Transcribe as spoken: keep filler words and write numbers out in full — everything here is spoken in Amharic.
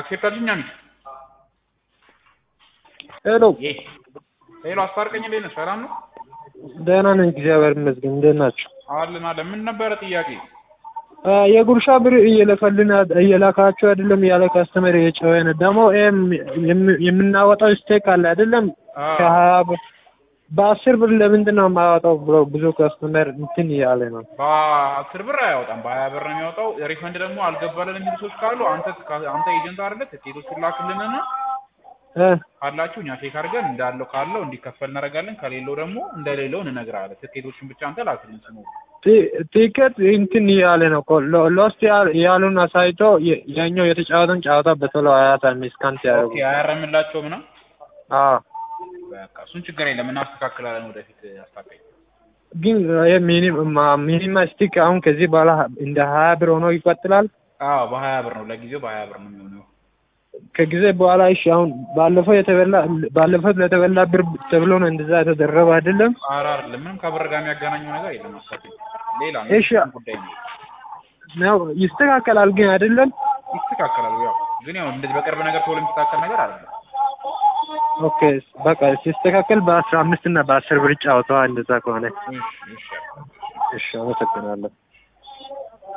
አክሴፕት አድርግኛል ሄሎ ሄሎ አስታርቀኝ እንዴት ነህ ሰላም ነው ደህና ነኝ እግዚአብሔር ይመስገን እንዴት ናችሁ አለን አለ ምን ነበር ጥያቄ የጉርሻ ብር እየለፈልን እየላካችሁ አይደለም ያለ ካስተመር የጨወነ ደግሞ የምናወጣው ስቴክ አለ አይደለም ከሀያ ብር በአስር ብር ለምንድን ነው የማያወጣው ብሎ ብዙ ካስተመር እንትን እያለ ነው በአስር ብር አያወጣም በሀያ ብር ነው የሚያወጣው ሪፈንድ ደግሞ አልገባልን የሚሉ ሰዎች ካሉ አንተ አንተ ኤጀንት አይደለ ትኬቶቹን ላክልንና አላችሁ እኛ ቼክ አድርገን እንዳለው ካለው እንዲከፈል እናደርጋለን ከሌለው ደግሞ እንደሌለው እንነግራለን ትኬቶችን ብቻ አንተ ላክልን ነው ቲኬት እንትን ያለ ነው ሎስት ያሉን አሳይቶ ያኛው የተጫወተን ጨዋታ በቶሎ አያታም ስካንት ያደርጉ ኦኬ አያረምላቸው ምና አዎ በቃ እሱን ችግር የለም እናስተካክላለን ወደፊት አስተካክል ግን ሚኒማ ሚኒማ ስቲክ አሁን ከዚህ በኋላ እንደ ሀያ ብር ሆኖ ይቀጥላል አዎ በሀያ ብር ነው ለጊዜው በሀያ ብር ነው የሚሆነው ከጊዜ በኋላ እሺ አሁን ባለፈው የተበላ ባለፈው ለተበላ ብር ተብሎ ነው እንደዛ የተደረበ አይደለም ኧረ አይደለም ምንም ከብር ጋር የሚያገናኘው ነገር የለም አስተካክል ሌላ እሺ ጉዳይ ነው ነው ይስተካከላል ግን አይደለም ይስተካከላል ያው ግን ያው እንደዚህ በቅርብ ነገር ቶሎ የሚስተካከል ነገር አይደለም ኦኬ በቃ ሲስተካከል በአስራ አምስት እና በአስር ብር ጫወተዋ እንደዛ ከሆነ እሺ እሺ እሺ አመሰግናለሁ